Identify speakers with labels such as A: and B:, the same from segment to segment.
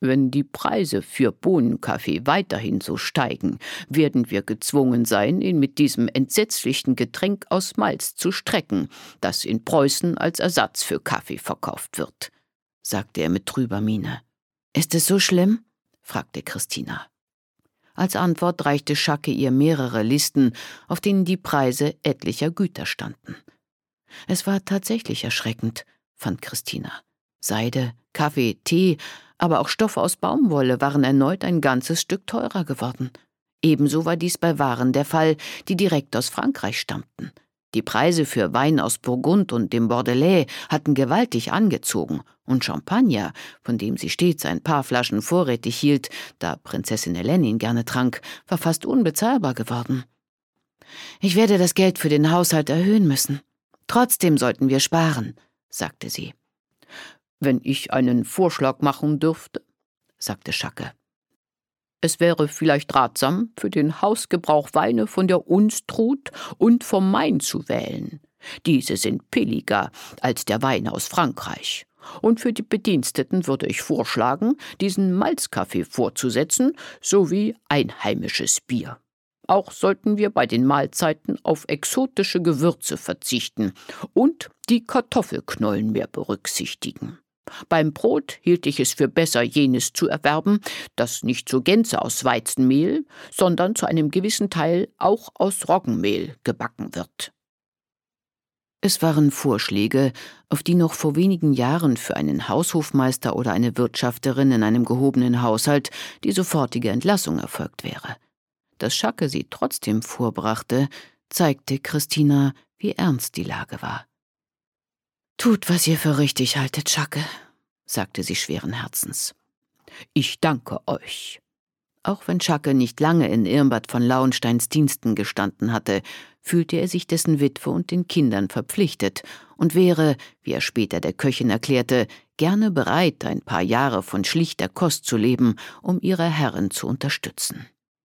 A: Wenn die Preise für Bohnenkaffee weiterhin so steigen, werden wir gezwungen sein, ihn mit diesem entsetzlichen Getränk aus Malz zu strecken, das in Preußen als Ersatz für Kaffee verkauft wird«, sagte er mit trüber Miene. »Ist es so schlimm?« fragte Christina. Als Antwort reichte Schacke ihr mehrere Listen, auf denen die Preise etlicher Güter standen. Es war tatsächlich erschreckend, fand Christina. Seide, Kaffee, Tee, aber auch Stoffe aus Baumwolle waren erneut ein ganzes Stück teurer geworden. Ebenso war dies bei Waren der Fall, die direkt aus Frankreich stammten. Die Preise für Wein aus Burgund und dem Bordelais hatten gewaltig angezogen, und Champagner, von dem sie stets ein paar Flaschen vorrätig hielt, da Prinzessin Hélène ihn gerne trank, war fast unbezahlbar geworden. »Ich werde das Geld für den Haushalt erhöhen müssen. Trotzdem sollten wir sparen«, sagte sie. »Wenn ich einen Vorschlag machen dürfte«, sagte Schacke. »Es wäre vielleicht ratsam, für den Hausgebrauch Weine von der Unstrut und vom Main zu wählen. Diese sind billiger als der Wein aus Frankreich. Und für die Bediensteten würde ich vorschlagen, diesen Malzkaffee vorzusetzen, sowie einheimisches Bier. Auch sollten wir bei den Mahlzeiten auf exotische Gewürze verzichten und die Kartoffelknollen mehr berücksichtigen. Beim Brot hielt ich es für besser, jenes zu erwerben, das nicht zur Gänze aus Weizenmehl, sondern zu einem gewissen Teil auch aus Roggenmehl gebacken wird.« Es waren Vorschläge, auf die noch vor wenigen Jahren für einen Haushofmeister oder eine Wirtschafterin in einem gehobenen Haushalt die sofortige Entlassung erfolgt wäre. Dass Schacke sie trotzdem vorbrachte, zeigte Christina, wie ernst die Lage war. »Tut, was ihr für richtig haltet, Schacke«, sagte sie schweren Herzens. »Ich danke euch.« Auch wenn Schacke nicht lange in Irmgard von Lauensteins Diensten gestanden hatte, fühlte er sich dessen Witwe und den Kindern verpflichtet und wäre, wie er später der Köchin erklärte, gerne bereit, ein paar Jahre von schlichter Kost zu leben, um ihre Herrin zu unterstützen.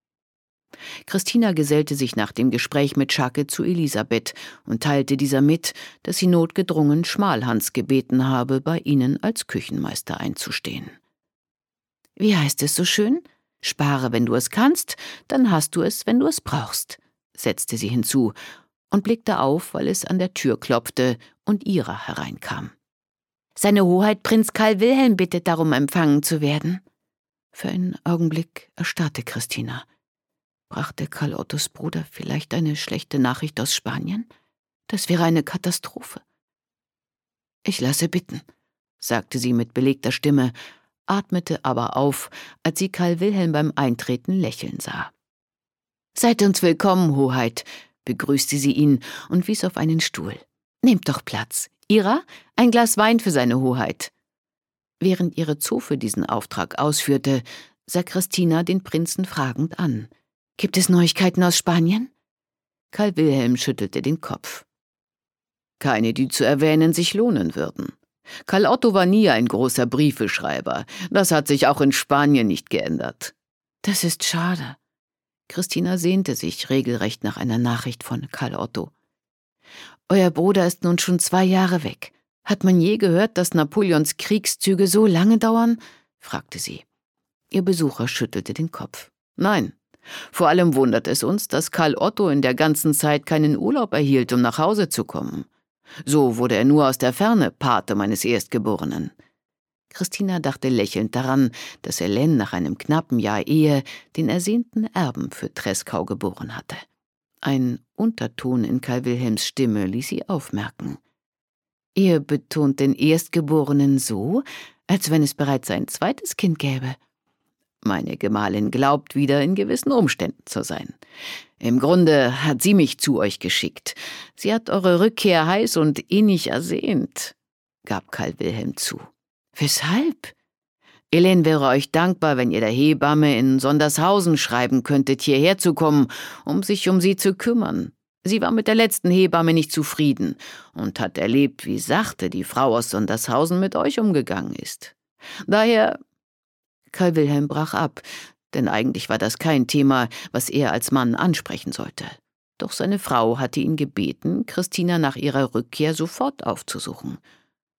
A: Christina gesellte sich nach dem Gespräch mit Schacke zu Elisabeth und teilte dieser mit, dass sie notgedrungen Schmalhans gebeten habe, bei ihnen als Küchenmeister einzustehen. »Wie heißt es so schön? Spare, wenn du es kannst, dann hast du es, wenn du es brauchst«, setzte sie hinzu und blickte auf, weil es an der Tür klopfte und Ira hereinkam. »Seine Hoheit Prinz Karl Wilhelm bittet darum, empfangen zu werden.« Für einen Augenblick erstarrte Christina. Brachte Karl Ottos Bruder vielleicht eine schlechte Nachricht aus Spanien? Das wäre eine Katastrophe. »Ich lasse bitten«, sagte sie mit belegter Stimme, atmete aber auf, als sie Karl Wilhelm beim Eintreten lächeln sah. »Seid uns willkommen, Hoheit«, begrüßte sie ihn und wies auf einen Stuhl. »Nehmt doch Platz. Ira, ein Glas Wein für seine Hoheit.« Während ihre Zofe diesen Auftrag ausführte, sah Christina den Prinzen fragend an. »Gibt es Neuigkeiten aus Spanien?« Karl Wilhelm schüttelte den Kopf. »Keine, die zu erwähnen sich lohnen würden. Karl Otto war nie ein großer Briefeschreiber. Das hat sich auch in Spanien nicht geändert.« »Das ist schade.« Christina sehnte sich regelrecht nach einer Nachricht von Karl Otto. »Euer Bruder ist nun schon 2 Jahre weg. Hat man je gehört, dass Napoleons Kriegszüge so lange dauern?« fragte sie. Ihr Besucher schüttelte den Kopf. »Nein. Vor allem wundert es uns, dass Karl Otto in der ganzen Zeit keinen Urlaub erhielt, um nach Hause zu kommen. So wurde er nur aus der Ferne Pate meines Erstgeborenen.« Christina dachte lächelnd daran, dass Hélène nach einem knappen Jahr Ehe den ersehnten Erben für Tresckow geboren hatte. Ein Unterton in Karl Wilhelms Stimme ließ sie aufmerken. »Ihr betont den Erstgeborenen so, als wenn es bereits ein zweites Kind gäbe.« »Meine Gemahlin glaubt, wieder in gewissen Umständen zu sein. Im Grunde hat sie mich zu euch geschickt. Sie hat eure Rückkehr heiß und innig ersehnt«, gab Karl Wilhelm zu. »Weshalb?« »Hélène wäre euch dankbar, wenn ihr der Hebamme in Sondershausen schreiben könntet, hierher zu kommen, um sich um sie zu kümmern. Sie war mit der letzten Hebamme nicht zufrieden und hat erlebt, wie sachte die Frau aus Sondershausen mit euch umgegangen ist. Daher...« Karl Wilhelm brach ab, denn eigentlich war das kein Thema, was er als Mann ansprechen sollte. Doch seine Frau hatte ihn gebeten, Christina nach ihrer Rückkehr sofort aufzusuchen.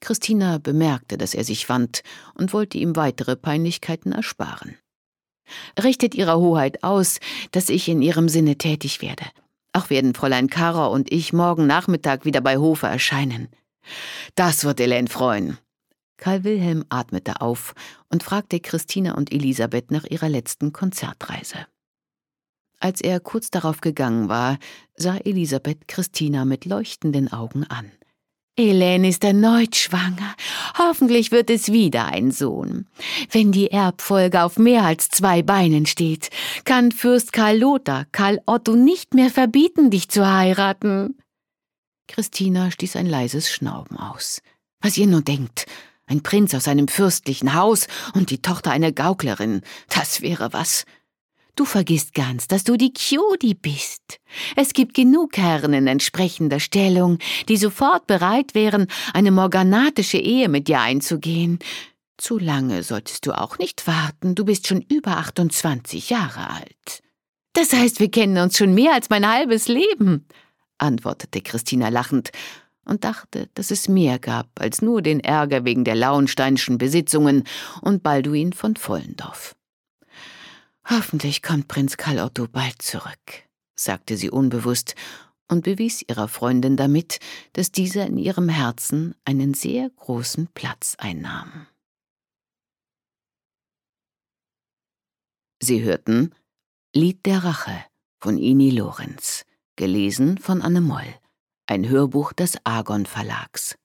A: Christina bemerkte, dass er sich wand und wollte ihm weitere Peinlichkeiten ersparen. »Richtet Ihrer Hoheit aus, dass ich in Ihrem Sinne tätig werde. Auch werden Fräulein Kara und ich morgen Nachmittag wieder bei Hofe erscheinen.« »Das wird Elaine freuen.« Karl Wilhelm atmete auf und fragte Christina und Elisabeth nach ihrer letzten Konzertreise. Als er kurz darauf gegangen war, sah Elisabeth Christina mit leuchtenden Augen an. »Elaine ist erneut schwanger. Hoffentlich wird es wieder ein Sohn. Wenn die Erbfolge auf mehr als 2 Beinen steht, kann Fürst Karl Lothar Karl Otto nicht mehr verbieten, dich zu heiraten.« Christina stieß ein leises Schnauben aus. Was ihr nur denkt, ein Prinz aus einem fürstlichen Haus und die Tochter einer Gauklerin, das wäre was. Du vergisst ganz, dass du die Cutie bist. Es gibt genug Herren in entsprechender Stellung, die sofort bereit wären, eine morganatische Ehe mit dir einzugehen. Zu lange solltest du auch nicht warten, du bist schon über 28 Jahre alt. »Das heißt, wir kennen uns schon mehr als mein halbes Leben«, antwortete Christina lachend und dachte, dass es mehr gab als nur den Ärger wegen der Lauensteinschen Besitzungen und Balduin von Vollendorf. »Hoffentlich kommt Prinz Karl Otto bald zurück«, sagte sie unbewusst und bewies ihrer Freundin damit, dass dieser in ihrem Herzen einen sehr großen Platz einnahm. Sie hörten Lied der Rache von Ini Lorenz, gelesen von Anne Moll, ein Hörbuch des Argon Verlags.